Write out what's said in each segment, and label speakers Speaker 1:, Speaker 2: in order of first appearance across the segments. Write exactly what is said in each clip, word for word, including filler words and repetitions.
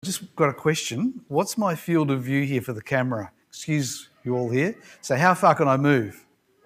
Speaker 1: Just got a question. What's my field of view here for the camera? Excuse you all here. So how far can I move?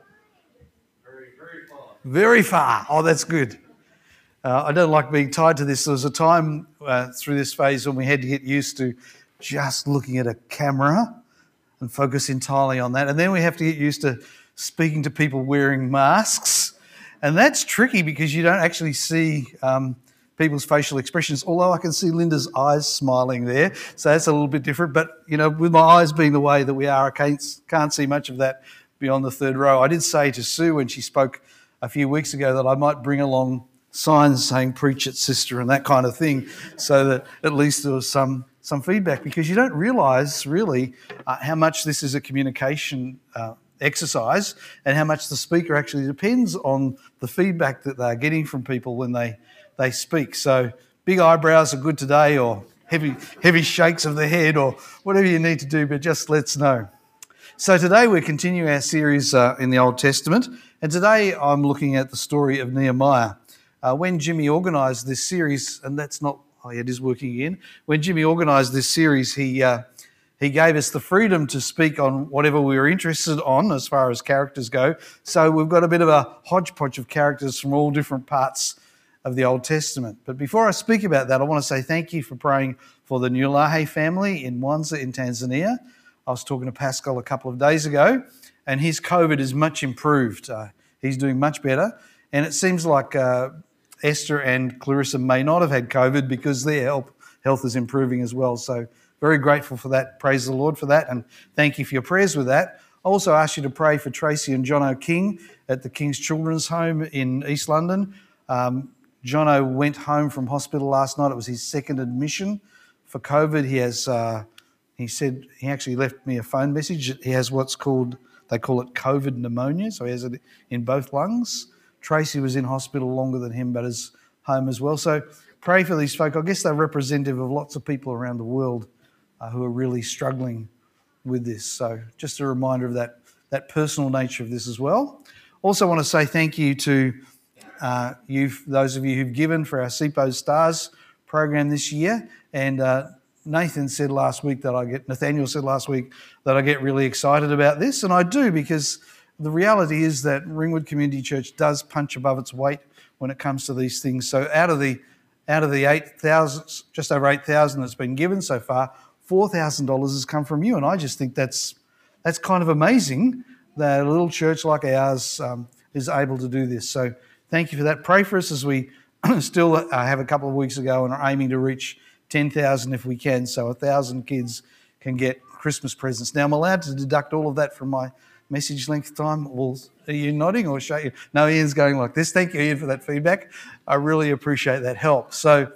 Speaker 2: Very, very far.
Speaker 1: Very far. Oh, that's good. Uh, I don't like being tied to this. There was a time uh, through this phase when we had to get used to just looking at a camera and focus entirely on that. And then we have to get used to speaking to people wearing masks. And that's tricky because you don't actually see um, people's facial expressions, although I can see Linda's eyes smiling there. So that's a little bit different. But, you know, with my eyes being the way that we are, I can't, can't see much of that beyond the third row. I did say to Sue when she spoke a few weeks ago that I might bring along signs saying "preach it, sister" and that kind of thing, so that at least there was some some feedback, because you don't realise really uh, how much this is a communication uh, exercise and how much the speaker actually depends on the feedback that they're getting from people when they, they speak. So big eyebrows are good today, or heavy heavy shakes of the head, or whatever you need to do, but just let's know. So today we're continuing our series uh, in the Old Testament, and today I'm looking at the story of Nehemiah. Uh, when Jimmy organised this series, and that's not, oh yeah, it is working again. When Jimmy organised this series, he uh, he gave us the freedom to speak on whatever we were interested on as far as characters go. So we've got a bit of a hodgepodge of characters from all different parts of the Old Testament. But before I speak about that, I want to say thank you for praying for the Nyulahe family in Mwanza in Tanzania. I was talking to Pascal a couple of days ago, and his COVID is much improved. Uh, he's doing much better, and it seems like Uh, Esther and Clarissa may not have had COVID because their health, health is improving as well. So very grateful for that. Praise the Lord for that. And thank you for your prayers with that. I also ask you to pray for Tracy and Jono King at the King's Children's Home in East London. Um, Jono went home from hospital last night. It was his second admission for COVID. He has, uh, he said, he actually left me a phone message. He has what's called, they call it COVID pneumonia. So he has it in both lungs. Tracy was in hospital longer than him, but is home as well. So pray for these folk. I guess they're representative of lots of people around the world uh, who are really struggling with this. So just a reminder of that, that personal nature of this as well. Also want to say thank you to uh, you, those of you who've given for our C P O Stars program this year. And uh, Nathan said last week that I get, Nathaniel said last week that I get really excited about this. And I do, because the reality is that Ringwood Community Church does punch above its weight when it comes to these things. So out of the out of the eight thousand, just over eight thousand that's been given so far, four thousand dollars has come from you. And I just think that's that's kind of amazing that a little church like ours um, is able to do this. So thank you for that. Pray for us as we still uh, have a couple of weeks ago and are aiming to reach ten thousand if we can. So one thousand kids can get Christmas presents. Now, I'm allowed to deduct all of that from my message length time. Well, are you nodding or shaking? No, Ian's going like this. Thank you, Ian, for that feedback. I really appreciate that help. So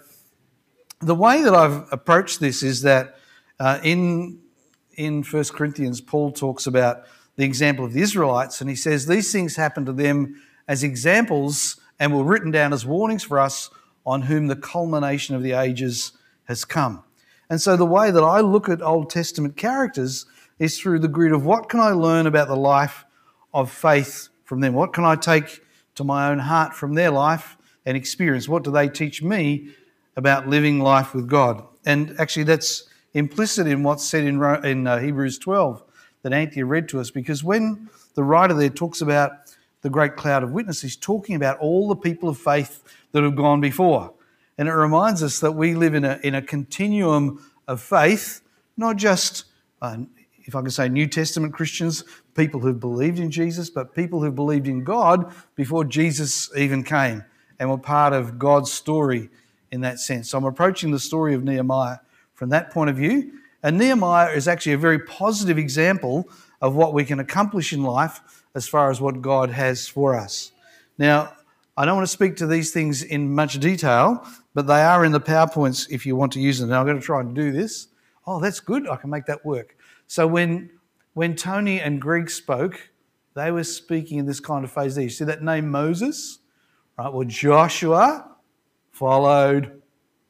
Speaker 1: the way that I've approached this is that uh, in, in First Corinthians, Paul talks about the example of the Israelites, and he says these things happened to them as examples and were written down as warnings for us, on whom the culmination of the ages has come. And so the way that I look at Old Testament characters is through the grid of what can I learn about the life of faith from them? What can I take to my own heart from their life and experience? What do they teach me about living life with God? And actually that's implicit in what's said in, in uh, Hebrews twelve that Anthea read to us, because when the writer there talks about the great cloud of witnesses, he's talking about all the people of faith that have gone before. And it reminds us that we live in a, in a continuum of faith, not just uh, if I can say New Testament Christians, people who've believed in Jesus, but people who've believed in God before Jesus even came and were part of God's story in that sense. So I'm approaching the story of Nehemiah from that point of view. And Nehemiah is actually a very positive example of what we can accomplish in life as far as what God has for us. Now, I don't want to speak to these things in much detail, but they are in the PowerPoints if you want to use them. Now, I'm going to try and do this. Oh, that's good. I can make that work. So when when Tony and Greg spoke, they were speaking in this kind of phase there. You see that name Moses? Right, well, Joshua followed.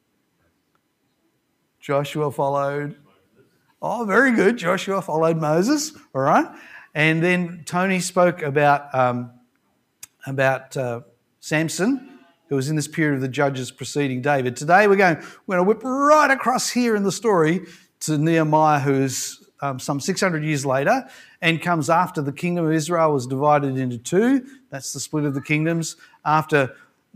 Speaker 1: Joshua followed. Oh, very good. Joshua followed Moses, all right? And then Tony spoke about, um, about uh, Samson, It was in this period of the judges preceding David. Today we're going, we're going to whip right across here in the story to Nehemiah, who's um, some six hundred years later and comes after the kingdom of Israel was divided into two. That's the split of the kingdoms. After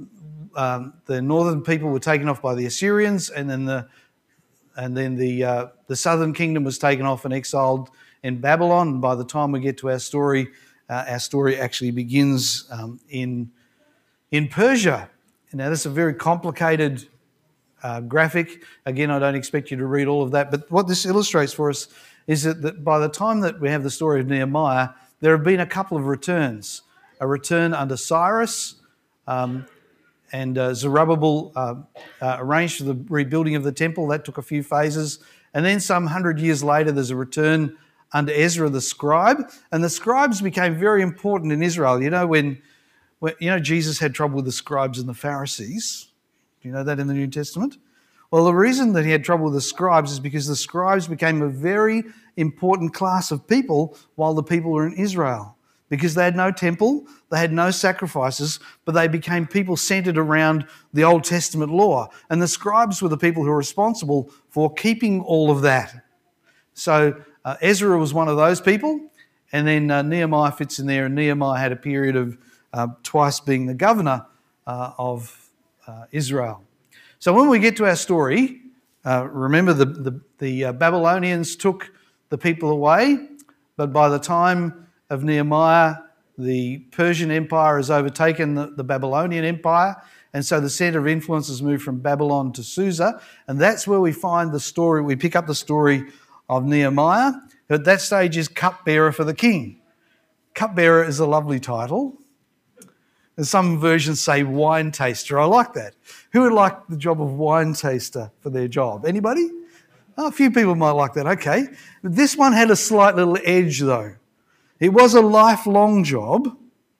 Speaker 1: um, the northern people were taken off by the Assyrians, and then the and then the uh, the southern kingdom was taken off and exiled in Babylon. And by the time we get to our story, uh, our story actually begins um, in in Persia. Now, this is a very complicated uh, graphic. Again, I don't expect you to read all of that, but what this illustrates for us is that, that by the time that we have the story of Nehemiah, there have been a couple of returns. A return under Cyrus, um, and uh, Zerubbabel uh, uh, arranged for the rebuilding of the temple. That took a few phases. And then some hundred years later, there's a return under Ezra the scribe. And the scribes became very important in Israel. You know, when, when you know Jesus had trouble with the scribes and the Pharisees. Do you know that in the New Testament? Well, the reason that he had trouble with the scribes is because the scribes became a very important class of people while the people were in Israel. Because they had no temple, they had no sacrifices, but they became people centered around the Old Testament law. And the scribes were the people who were responsible for keeping all of that. So uh, Ezra was one of those people, and then uh, Nehemiah fits in there, and Nehemiah had a period of uh, twice being the governor uh, of uh, Israel. So when we get to our story, uh, remember the, the, the uh, Babylonians took the people away, but by the time of Nehemiah, the Persian Empire has overtaken the, the Babylonian Empire, and so the centre of influence has moved from Babylon to Susa, and that's where we find the story, we pick up the story of Nehemiah, who at that stage is cupbearer for the king. Cupbearer is a lovely title. And some versions say wine taster. I like that. Who would like the job of wine taster for their job? Anybody? Oh, a few people might like that. Okay. This one had a slight little edge, though. It was a lifelong job.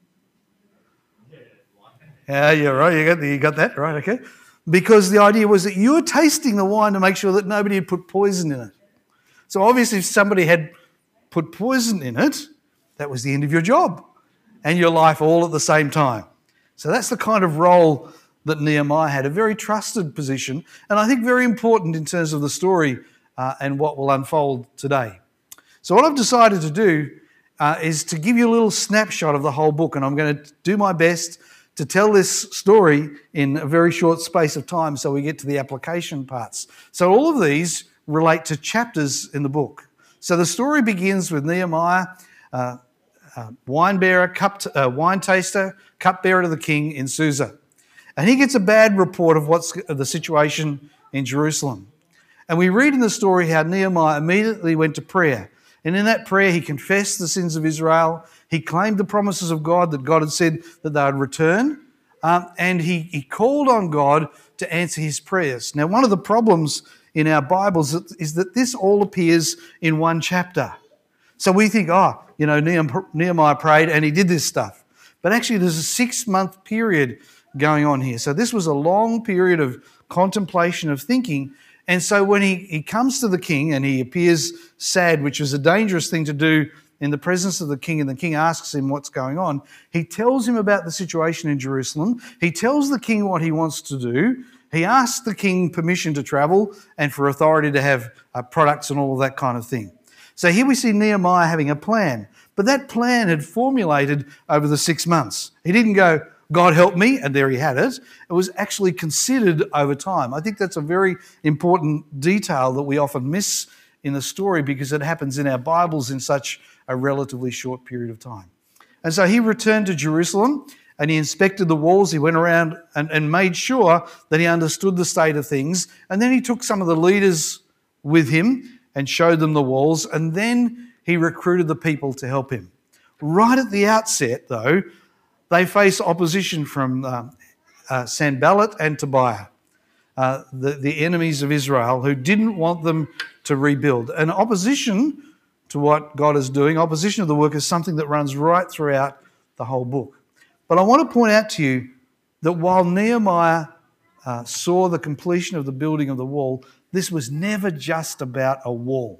Speaker 1: Yeah, you're right. You got, you got that right, okay. Because the idea was that you were tasting the wine to make sure that nobody had put poison in it. So obviously if somebody had put poison in it, that was the end of your job and your life all at the same time. So that's the kind of role that Nehemiah had, a very trusted position, and I think very important in terms of the story uh, and what will unfold today. So what I've decided to do uh, is to give you a little snapshot of the whole book, and I'm going to do my best to tell this story in a very short space of time so we get to the application parts. So all of these relate to chapters in the book. So the story begins with Nehemiah, uh, uh, wine bearer, cup t- uh, wine taster, cupbearer to the king in Susa. And he gets a bad report of what's of the situation in Jerusalem. And we read in the story how Nehemiah immediately went to prayer. And in that prayer, he confessed the sins of Israel. He claimed the promises of God, that God had said that they would return. Um, and he, he called on God to answer his prayers. Now, one of the problems in our Bibles is that this all appears in one chapter. So we think, oh, you know, Nehemiah prayed and he did this stuff. But actually, there's a six-month period going on here. So this was a long period of contemplation, of thinking. And so when he, he comes to the king and he appears sad, which was a dangerous thing to do in the presence of the king, and the king asks him what's going on, he tells him about the situation in Jerusalem. He tells the king what he wants to do. He asks the king permission to travel and for authority to have uh, products and all of that kind of thing. So here we see Nehemiah having a plan. But that plan had formulated over the six months. He didn't go, God help me, and there he had it. It was actually considered over time. I think that's a very important detail that we often miss in the story because it happens in our Bibles in such a relatively short period of time. And so he returned to Jerusalem and he inspected the walls. He went around and, and made sure that he understood the state of things. And then he took some of the leaders with him and showed them the walls. And then he recruited the people to help him. Right at the outset, though, they face opposition from uh, uh, Sanballat and Tobiah, uh, the, the enemies of Israel, who didn't want them to rebuild. And opposition to what God is doing, opposition to the work, is something that runs right throughout the whole book. But I want to point out to you that while Nehemiah uh, saw the completion of the building of the wall, this was never just about a wall.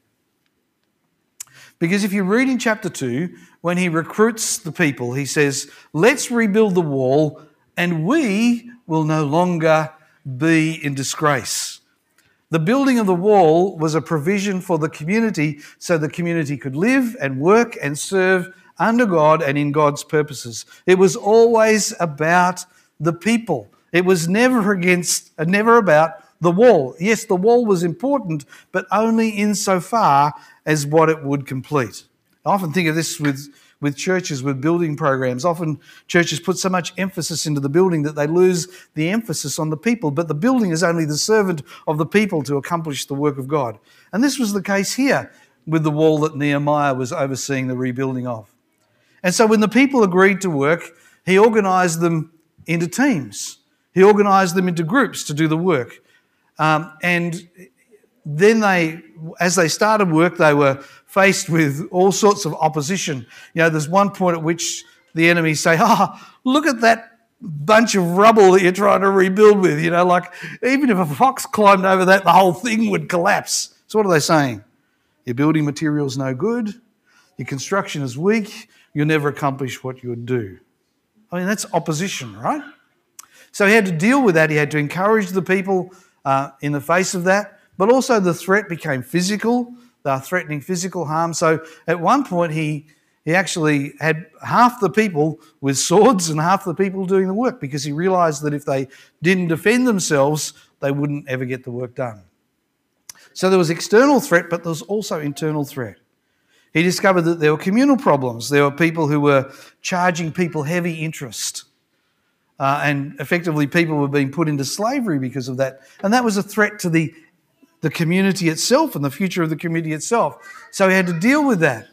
Speaker 1: Because if you read in chapter two, when he recruits the people, he says, let's rebuild the wall and we will no longer be in disgrace. The building of the wall was a provision for the community so the community could live and work and serve under God and in God's purposes. It was always about the people. It was never against, uh, never about the wall. Yes, the wall was important, but only insofar as what it would complete. I often think of this with, with churches, with building programs. Often churches put so much emphasis into the building that they lose the emphasis on the people. But the building is only the servant of the people to accomplish the work of God. And this was the case here with the wall that Nehemiah was overseeing the rebuilding of. And so when the people agreed to work, he organised them into teams. He organised them into groups to do the work. Um, and then they, as they started work, they were faced with all sorts of opposition. You know, there's one point at which the enemy say, oh, look at that bunch of rubble that you're trying to rebuild with. You know, like even if a fox climbed over that, the whole thing would collapse. So what are they saying? Your building material's no good. Your construction is weak. You'll never accomplish what you would do. I mean, that's opposition, right? So he had to deal with that. He had to encourage the people uh, in the face of that. But also the threat became physical. They were threatening physical harm. So at one point he, he actually had half the people with swords and half the people doing the work because he realised that if they didn't defend themselves, they wouldn't ever get the work done. So there was external threat, but there was also internal threat. He discovered that there were communal problems. There were people who were charging people heavy interest. Uh, and effectively people were being put into slavery because of that. And that was a threat to the, the community itself and the future of the community itself. So he had to deal with that.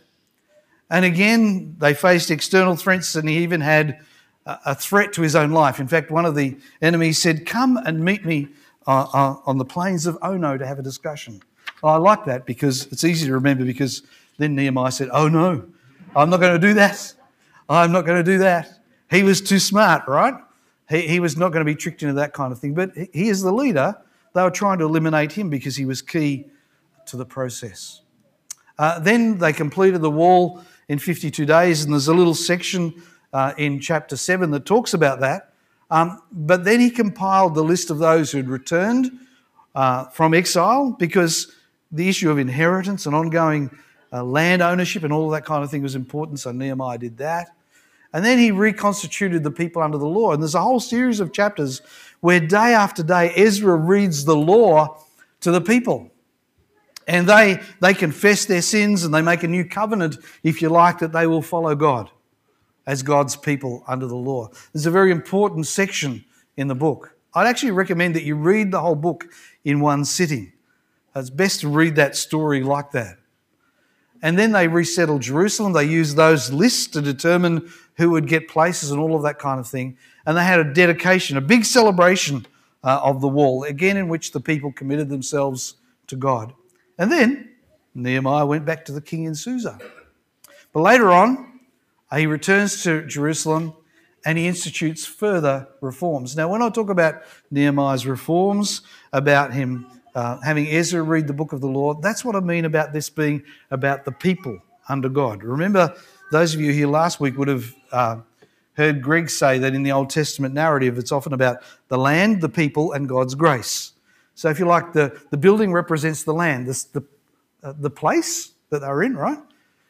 Speaker 1: And again, they faced external threats, and he even had a, a threat to his own life. In fact, one of the enemies said, come and meet me uh, uh, on the plains of Ono to have a discussion. Well, I like that because it's easy to remember, because then Nehemiah said, oh no, I'm not going to do that. I'm not going to do that. He was too smart, right? He, he was not going to be tricked into that kind of thing. But he is the leader. They were trying to eliminate him because he was key to the process. Uh, then they completed the wall in fifty-two days, and there's a little section uh, in chapter seven that talks about that. Um, but then he compiled the list of those who had returned uh, from exile, because the issue of inheritance and ongoing uh, land ownership and all of that kind of thing was important, so Nehemiah did that. And then he reconstituted the people under the law. And there's a whole series of chapters where day after day Ezra reads the law to the people. And they, they confess their sins and they make a new covenant, if you like, that they will follow God as God's people under the law. There's a very important section in the book. I'd actually recommend that you read the whole book in one sitting. It's best to read that story like that. And then they resettled Jerusalem. They used those lists to determine who would get places and all of that kind of thing. And they had a dedication, a big celebration uh, of the wall, again in which the people committed themselves to God. And then Nehemiah went back to the king in Susa. But later on, he returns to Jerusalem and he institutes further reforms. Now, when I talk about Nehemiah's reforms, about him uh, having Ezra read the book of the law, that's what I mean about this being about the people under God. Remember, those of you here last week would have uh, heard Greg say that in the Old Testament narrative, it's often about the land, the people, and God's grace. So if you like, the, the building represents the land, this, the, uh, the place that they're in, right?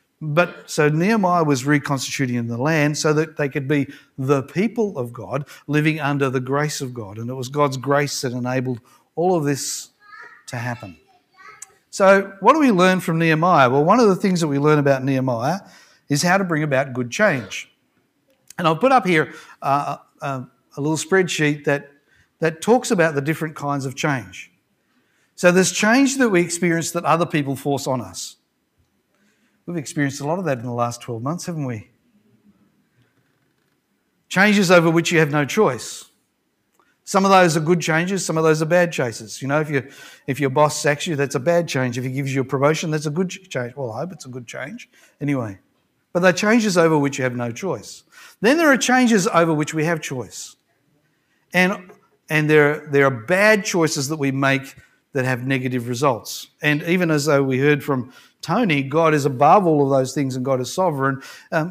Speaker 1: But so Nehemiah was reconstituting in the land so that they could be the people of God living under the grace of God. And it was God's grace that enabled all of this to happen. So what do we learn from Nehemiah? Well, one of the things that we learn about Nehemiah is how to bring about good change. And I'll put up here uh, a, a little spreadsheet that, that talks about the different kinds of change. So there's change that we experience that other people force on us. We've experienced a lot of that in the last twelve months, haven't we? Changes over which you have no choice. Some of those are good changes, some of those are bad changes. You know, if you if your boss sacks you, that's a bad change. If he gives you a promotion, that's a good change. Well, I hope it's a good change. Anyway, but they're changes over which you have no choice. Then there are changes over which we have choice. And, and there, there are bad choices that we make that have negative results. And even as though we heard from Tony, God is above all of those things and God is sovereign. Um,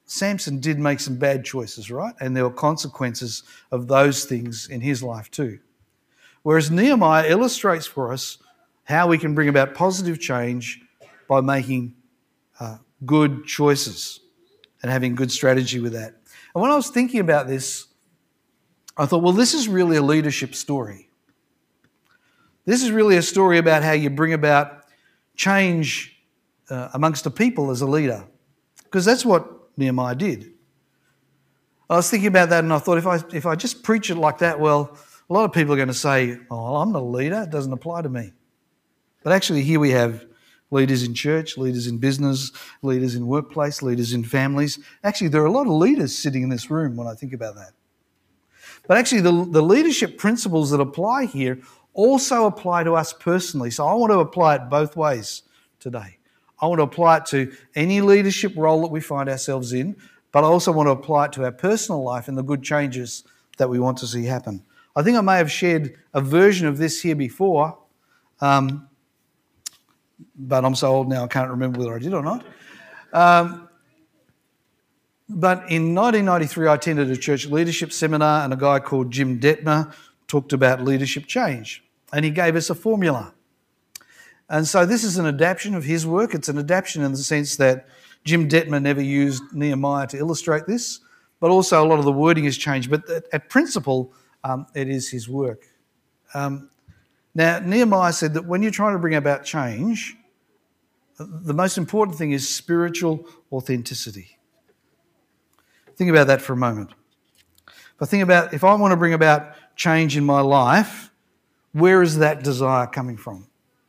Speaker 1: Samson did make some bad choices, right? And there were consequences of those things in his life too. Whereas Nehemiah illustrates for us how we can bring about positive change by making uh, good choices and having good strategy with that. And when I was thinking about this, I thought, well, this is really a leadership story. This is really a story about how you bring about change uh, amongst the people as a leader, because that's what Nehemiah did. I was thinking about that and I thought, if I if I just preach it like that, well, a lot of people are going to say, oh, I'm not a leader, it doesn't apply to me. But actually here we have leaders in church, leaders in business, leaders in workplace, leaders in families. Actually, there are a lot of leaders sitting in this room when I think about that. But actually the, the leadership principles that apply here also apply to us personally. So I want to apply it both ways today. I want to apply it to any leadership role that we find ourselves in, but I also want to apply it to our personal life and the good changes that we want to see happen. I think I may have shared a version of this here before, um, but I'm so old now I can't remember whether I did or not. Um, but in nineteen ninety-three, I attended a church leadership seminar and a guy called Jim Detmer talked about leadership change, and he gave us a formula. And so this is an adaptation of his work. It's an adaptation in the sense that Jim Detmer never used Nehemiah to illustrate this, but also a lot of the wording has changed. But at, at principle, um, it is his work. Um, now, Nehemiah said that when you're trying to bring about change, the most important thing is spiritual authenticity. Think about that for a moment. If I think about, if I want to bring about change in my life, where is that desire coming from?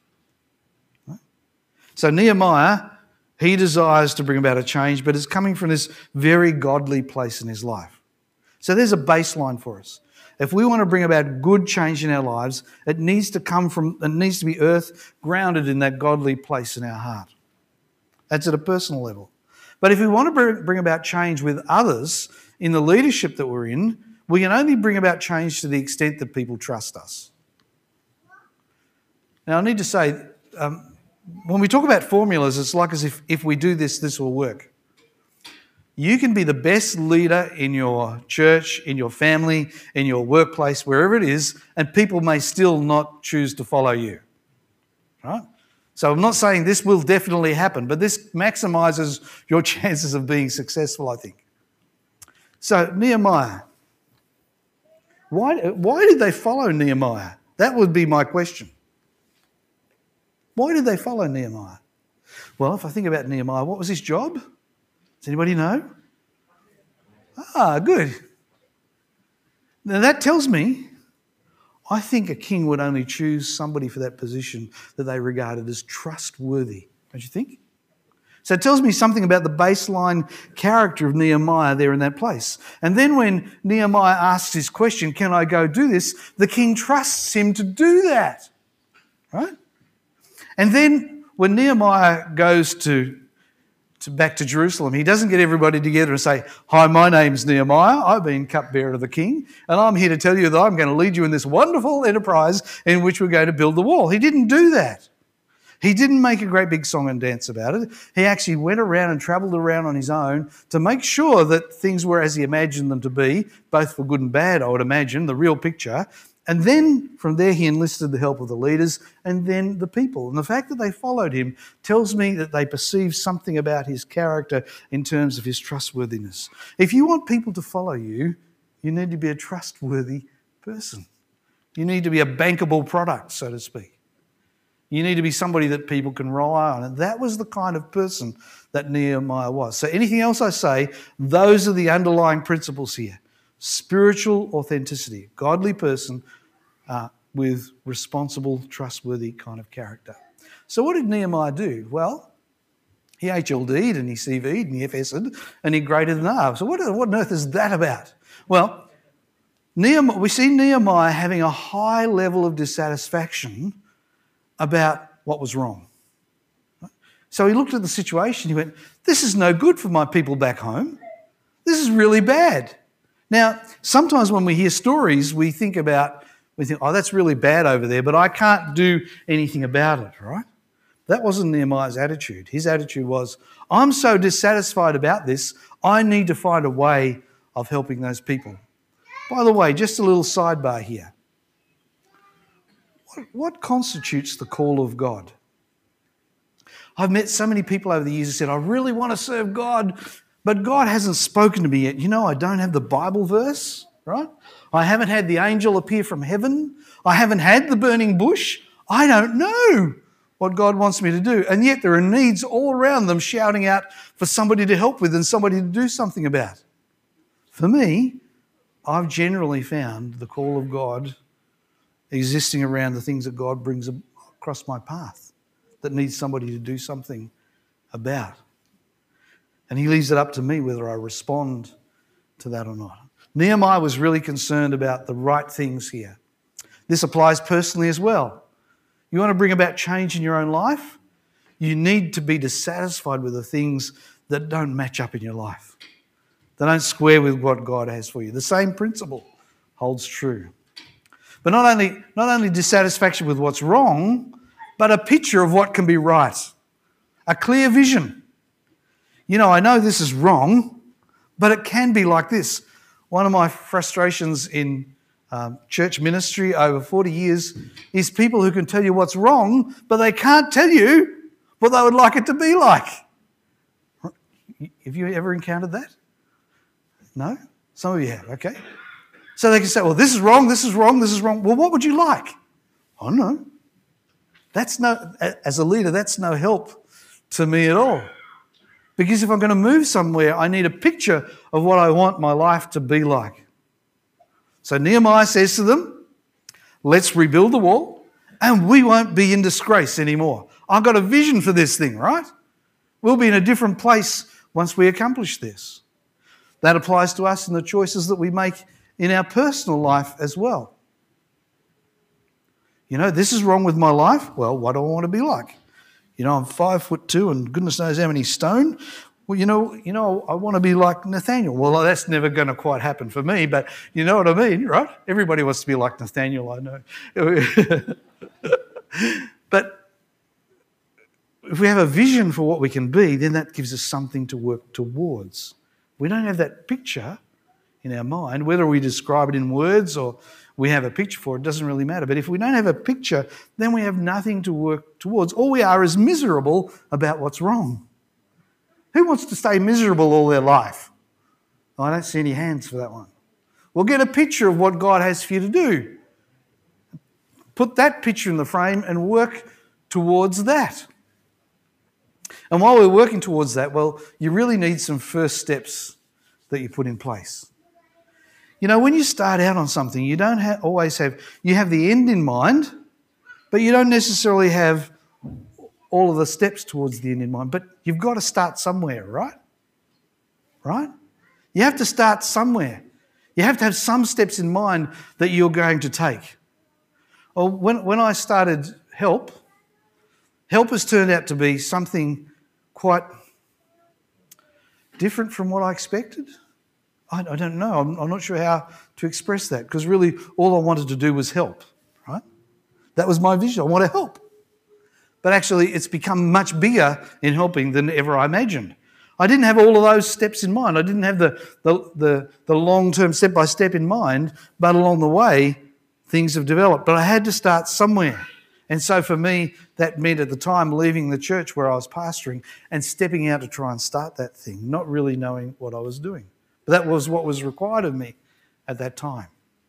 Speaker 1: So Nehemiah, he desires to bring about a change, but it's coming from this very godly place in his life. So there's a baseline for us. If we want to bring about good change in our lives, it needs to come from, it needs to be earth grounded in that godly place in our heart. That's at a personal level. But if we want to bring about change with others in the leadership that we're in, we can only bring about change to the extent that people trust us. Now I need to say, um, when we talk about formulas, it's like as if if we do this, this will work. You can be the best leader in your church, in your family, in your workplace, wherever it is, and people may still not choose to follow you. Right? So I'm not saying this will definitely happen, but this maximises your chances of being successful, I think. So Nehemiah. Why, why did they follow Nehemiah? That would be my question. Why did they follow Nehemiah? Well, if I think about Nehemiah, what was his job? Does anybody know? Ah, good. Now that tells me, I think a king would only choose somebody for that position that they regarded as trustworthy. Don't you think? So it tells me something about the baseline character of Nehemiah there in that place. And then when Nehemiah asks his question, can I go do this? The king trusts him to do that. Right? And then when Nehemiah goes to, to back to Jerusalem, he doesn't get everybody together and say, hi, my name's Nehemiah, I've been cupbearer to the king, and I'm here to tell you that I'm going to lead you in this wonderful enterprise in which we're going to build the wall. He didn't do that. He didn't make a great big song and dance about it. He actually went around and travelled around on his own to make sure that things were as he imagined them to be, both for good and bad, I would imagine, the real picture. And then from there he enlisted the help of the leaders and then the people. And the fact that they followed him tells me that they perceived something about his character in terms of his trustworthiness. If you want people to follow you, you need to be a trustworthy person. You need to be a bankable product, so to speak. You need to be somebody that people can rely on. And that was the kind of person that Nehemiah was. So anything else I say, those are the underlying principles here. Spiritual authenticity, godly person uh, with responsible, trustworthy kind of character. So what did Nehemiah do? Well, he H L D'd and he C V'd and he F S'd and he graded an R. So what, what on earth is that about? Well, Nehemiah, we see Nehemiah having a high level of dissatisfaction about what was wrong. So he looked at the situation, he went, this is no good for my people back home. This is really bad. Now, sometimes when we hear stories, we think about, we think, oh, that's really bad over there, but I can't do anything about it, right? That wasn't Nehemiah's attitude. His attitude was, I'm so dissatisfied about this, I need to find a way of helping those people. By the way, just a little sidebar here. What, what constitutes the call of God? I've met so many people over the years who said, I really want to serve God, but God hasn't spoken to me yet. You know, I don't have the Bible verse, right? I haven't had the angel appear from heaven. I haven't had the burning bush. I don't know what God wants me to do. And yet there are needs all around them shouting out for somebody to help with and somebody to do something about. For me, I've generally found the call of God existing around the things that God brings across my path that needs somebody to do something about. And he leaves it up to me whether I respond to that or not. Nehemiah was really concerned about the right things here. This applies personally as well. You want to bring about change in your own life? You need to be dissatisfied with the things that don't match up in your life. They don't square with what God has for you. The same principle holds true. But not only, not only dissatisfaction with what's wrong, but a picture of what can be right. A clear vision. You know, I know this is wrong, but it can be like this. One of my frustrations in um, church ministry over forty years is people who can tell you what's wrong, but they can't tell you what they would like it to be like. Have you ever encountered that? No? Some of you have, okay. So they can say, well, this is wrong, this is wrong, this is wrong. Well, what would you like? I don't know. That's no, as a leader, that's no help to me at all. Because if I'm going to move somewhere, I need a picture of what I want my life to be like. So Nehemiah says to them, let's rebuild the wall and we won't be in disgrace anymore. I've got a vision for this thing, right? We'll be in a different place once we accomplish this. That applies to us in the choices that we make in our personal life as well. You know, this is wrong with my life. Well, what do I want to be like? You know, I'm five foot two and goodness knows how many stone. Well, you know, you know, I want to be like Nathaniel. Well, that's never going to quite happen for me, but you know what I mean, right? Everybody wants to be like Nathaniel, I know. But if we have a vision for what we can be, then that gives us something to work towards. We don't have that picture in our mind, whether we describe it in words or we have a picture for it, doesn't really matter. But if we don't have a picture, then we have nothing to work towards. All we are is miserable about what's wrong. Who wants to stay miserable all their life? Oh, I don't see any hands for that one. Well, get a picture of what God has for you to do. Put that picture in the frame and work towards that. And while we're working towards that, well, you really need some first steps that you put in place. You know, when you start out on something, you don't ha- always have, you have the end in mind, but you don't necessarily have all of the steps towards the end in mind. But you've got to start somewhere, right? Right? You have to start somewhere. You have to have some steps in mind that you're going to take. Well, when, when I started Help, Help has turned out to be something quite different from what I expected. I, I don't know. I'm, I'm not sure how to express that because really all I wanted to do was help, right? That was my vision. I want to help. But actually it's become much bigger in helping than ever I imagined. I didn't have all of those steps in mind. I didn't have the, the, the, the long-term step-by-step in mind, but along the way things have developed. But I had to start somewhere. And so for me, that meant at the time leaving the church where I was pastoring and stepping out to try and start that thing, not really knowing what I was doing. But that was what was required of me at that time.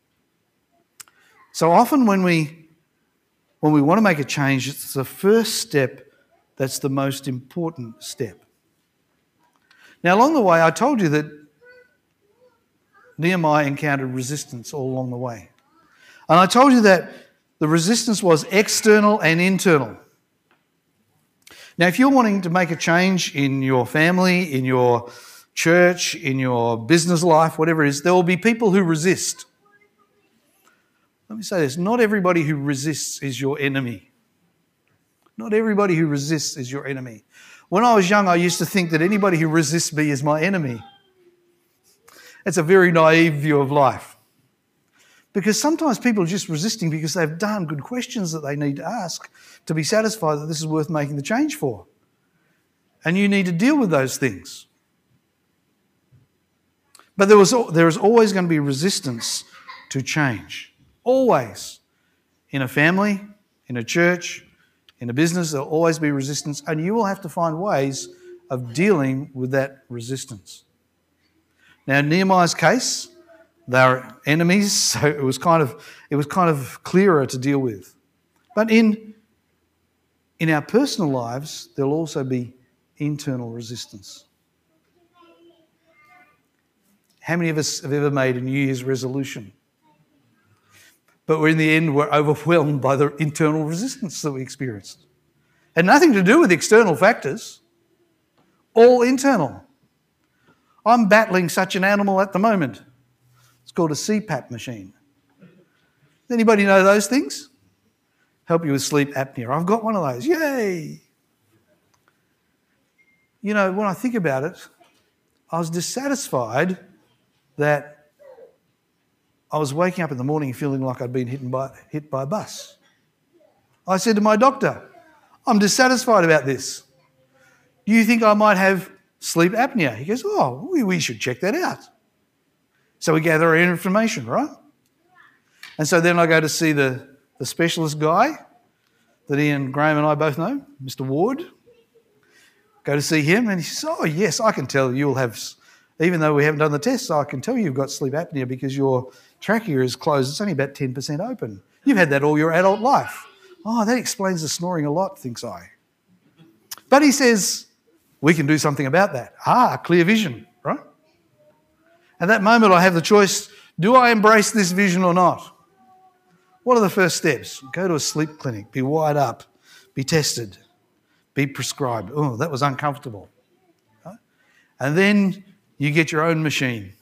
Speaker 1: So often when we, when we want to make a change, it's the first step that's the most important step. Now, along the way, I told you that Nehemiah encountered resistance all along the way. And I told you that the resistance was external and internal. Now, if you're wanting to make a change in your family, in your church, in your business life, whatever it is, there will be people who resist. Let me say this, not everybody who resists is your enemy. Not everybody who resists is your enemy. When I was young, I used to think that anybody who resists me is my enemy. That's a very naive view of life. Because sometimes people are just resisting because they've done good questions that they need to ask to be satisfied that this is worth making the change for. And you need to deal with those things. But there was there is always going to be resistance to change. Always. In a family, in a church, in a business, there will always be resistance, and you will have to find ways of dealing with that resistance. Now, in Nehemiah's case, they were enemies, so it was kind of it was kind of clearer to deal with. But in in our personal lives, there'll also be internal resistance. How many of us have ever made a New Year's resolution? But we're in the end, we're overwhelmed by the internal resistance that we experienced. Had nothing to do with external factors, all internal. I'm battling such an animal at the moment. It's called a C PAP machine. Does anybody know those things? Help you with sleep apnea. I've got one of those. Yay! You know, when I think about it, I was dissatisfied that I was waking up in the morning feeling like I'd been hit by, hit by a bus. I said to my doctor, I'm dissatisfied about this. Do you think I might have sleep apnea? He goes, oh, we, we should check that out. So we gather our information, right? And so then I go to see the, the specialist guy that Ian Graham and I both know, Mister Ward. Go to see him and he says, oh, yes, I can tell you'll have, even though we haven't done the tests, I can tell you've got sleep apnea because your trachea is closed. It's only about ten percent open. You've had that all your adult life. Oh, that explains the snoring a lot, thinks I. But he says, we can do something about that. Ah, clear vision, right? At that moment, I have the choice, do I embrace this vision or not? What are the first steps? Go to a sleep clinic, be wired up, be tested, be prescribed. Oh, that was uncomfortable. Right? And then you get your own machine,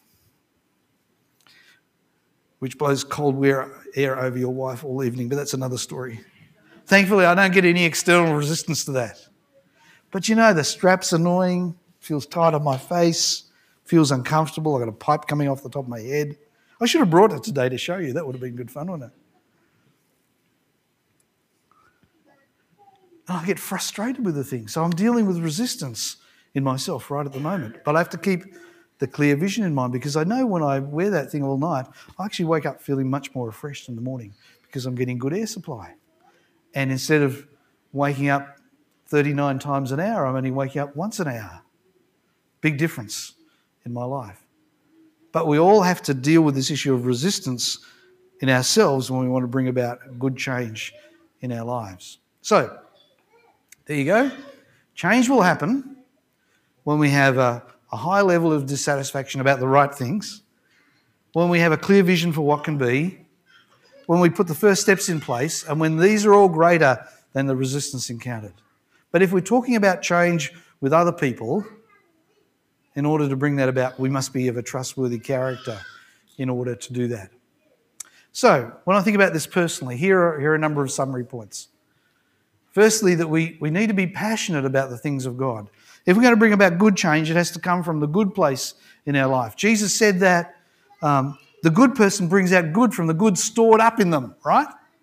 Speaker 1: which blows cold air over your wife all evening, but that's another story. Thankfully, I don't get any external resistance to that. But you know, the strap's annoying, feels tight on my face, feels uncomfortable. I've got a pipe coming off the top of my head. I should have brought it today to show you. That would have been good fun, wouldn't it? And I get frustrated with the thing. So I'm dealing with resistance in myself right at the moment. But I have to keep the clear vision in mind because I know when I wear that thing all night, I actually wake up feeling much more refreshed in the morning because I'm getting good air supply. And instead of waking up thirty-nine times an hour, I'm only waking up once an hour. Big difference in my life. But we all have to deal with this issue of resistance in ourselves when we want to bring about good change in our lives. So, there you go. Change will happen when we have a, a high level of dissatisfaction about the right things, when we have a clear vision for what can be, when we put the first steps in place, and when these are all greater than the resistance encountered. But if we're talking about change with other people, in order to bring that about, we must be of a trustworthy character in order to do that. So, when I think about this personally, here are, here are a number of summary points. Firstly, that we, we need to be passionate about the things of God. If we're going to bring about good change, it has to come from the good place in our life. Jesus said that um, the good person brings out good from the good stored up in them, right?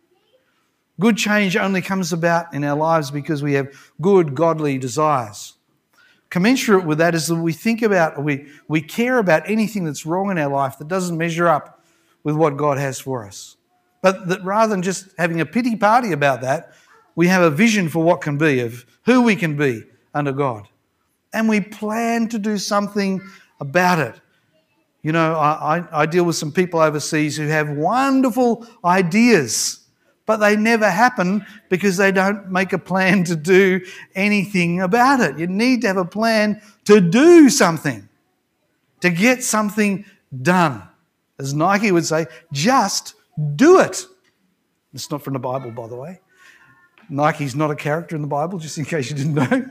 Speaker 1: Good change only comes about in our lives because we have good, godly desires. Commensurate with that is that we think about, we, we care about anything that's wrong in our life that doesn't measure up with what God has for us. But that rather than just having a pity party about that, we have a vision for what can be, of who we can be under God. And we plan to do something about it. You know, I, I, I deal with some people overseas who have wonderful ideas, but they never happen because they don't make a plan to do anything about it. You need to have a plan to do something, to get something done. As Nike would say, just do it. It's not from the Bible, by the way. Nike's not a character in the Bible, just in case you didn't know.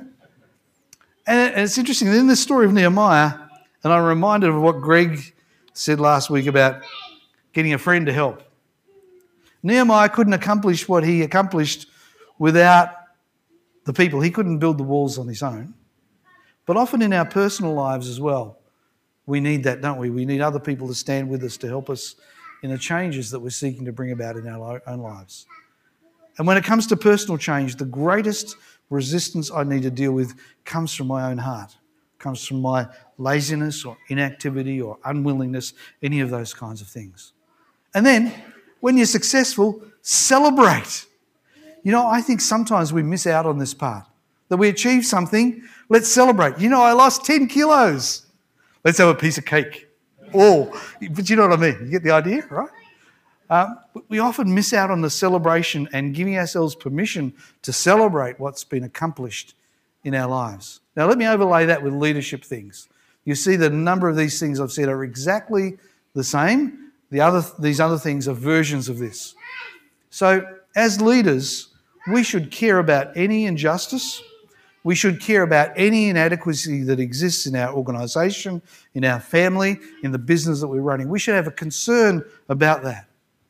Speaker 1: And it's interesting, in this story of Nehemiah, and I'm reminded of what Greg said last week about getting a friend to help. Nehemiah couldn't accomplish what he accomplished without the people. He couldn't build the walls on his own. But often in our personal lives as well, we need that, don't we? We need other people to stand with us to help us in the changes that we're seeking to bring about in our own lives. And when it comes to personal change, the greatest resistance I need to deal with comes from my own heart, comes from my laziness or inactivity or unwillingness, any of those kinds of things. And then, when you're successful, celebrate. You know, I think sometimes we miss out on this part, that we achieve something, let's celebrate. You know, I lost ten kilos. Let's have a piece of cake. Oh, but you know what I mean. You get the idea, right? Um, we often miss out on the celebration and giving ourselves permission to celebrate what's been accomplished in our lives. Now, let me overlay that with leadership things. You see the number of these things I've said are exactly the same. The other, these other things are versions of this. So, as leaders, we should care about any injustice. We should care about any inadequacy that exists in our organisation, in our family, in the business that we're running. We should have a concern about that.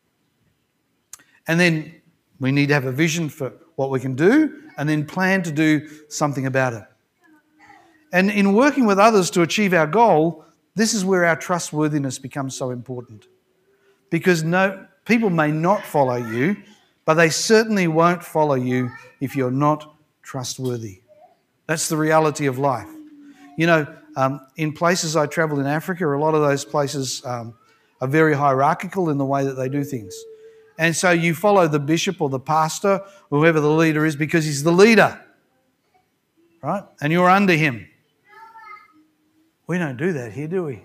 Speaker 1: And then we need to have a vision for what we can do and then plan to do something about it. And in working with others to achieve our goal, this is where our trustworthiness becomes so important. Because no, people may not follow you, but they certainly won't follow you if you're not trustworthy. That's the reality of life. You know, um, in places I travel in Africa, a lot of those places um, are very hierarchical in the way that they do things. And so you follow the bishop or the pastor, or whoever the leader is, because he's the leader, right? And you're under him. We don't do that here, do we?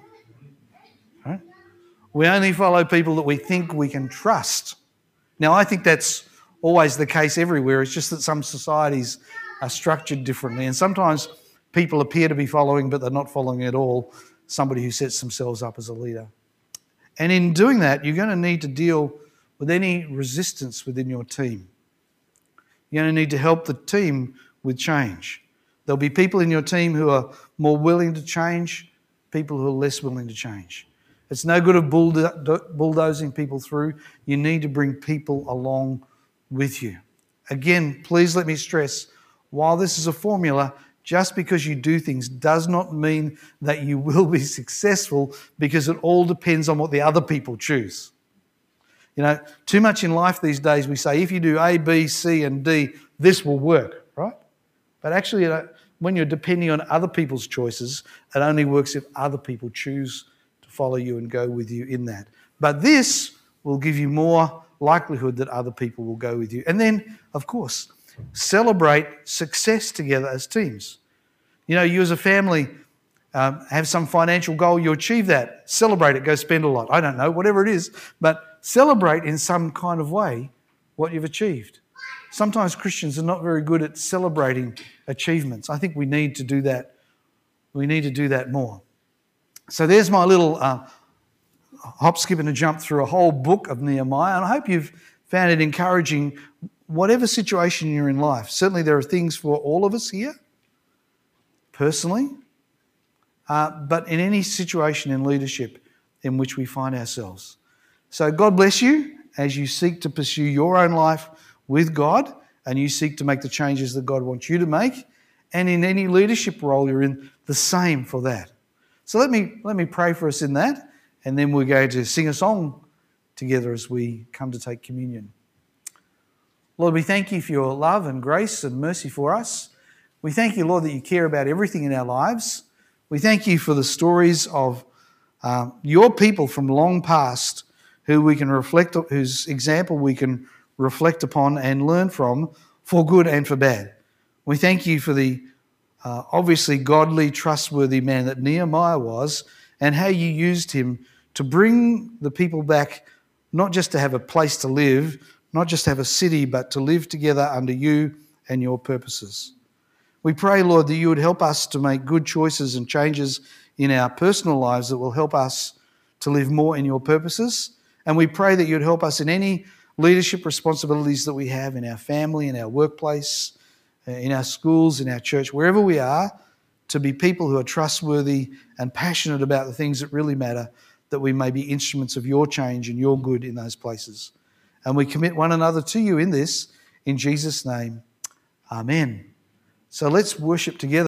Speaker 1: Right? We only follow people that we think we can trust. Now, I think that's always the case everywhere. It's just that some societies are structured differently. And sometimes people appear to be following, but they're not following at all somebody who sets themselves up as a leader. And in doing that, you're going to need to deal with any resistance within your team. You're going to need to help the team with change. There'll be people in your team who are more willing to change, people who are less willing to change. It's no good of bulldozing people through. You need to bring people along with you. Again, please let me stress, while this is a formula, just because you do things does not mean that you will be successful, because it all depends on what the other people choose. You know, too much in life these days we say, if you do A, B, C and D, this will work, right? But actually, you know, when you're depending on other people's choices, it only works if other people choose to follow you and go with you in that. But this will give you more likelihood that other people will go with you. And then, of course, celebrate success together as teams. You know, you as a family um, have some financial goal, you achieve that, celebrate it, go spend a lot. I don't know, whatever it is, but celebrate in some kind of way what you've achieved. Sometimes Christians are not very good at celebrating achievements. I think we need to do that. We need to do that more. So there's my little uh, hop, skip and a jump through a whole book of Nehemiah, and I hope you've found it encouraging, whatever situation you're in life. Certainly there are things for all of us here, personally, uh, but in any situation in leadership in which we find ourselves. So God bless you as you seek to pursue your own life with God and you seek to make the changes that God wants you to make. And in any leadership role you're in, the same for that. So let me, let me pray for us in that, and then we're going to sing a song together as we come to take communion. Lord, we thank you for your love and grace and mercy for us. We thank you, Lord, that you care about everything in our lives. We thank you for the stories of uh, your people from long past who we can reflect, whose example we can reflect upon and learn from for good and for bad. We thank you for the uh, obviously godly, trustworthy man that Nehemiah was, and how you used him to bring the people back, not just to have a place to live, not just to have a city, but to live together under you and your purposes. We pray, Lord, that you would help us to make good choices and changes in our personal lives that will help us to live more in your purposes. And we pray that you'd help us in any leadership responsibilities that we have in our family, in our workplace, in our schools, in our church, wherever we are, to be people who are trustworthy and passionate about the things that really matter, that we may be instruments of your change and your good in those places. And we commit one another to you in this, in Jesus' name. Amen. So let's worship together.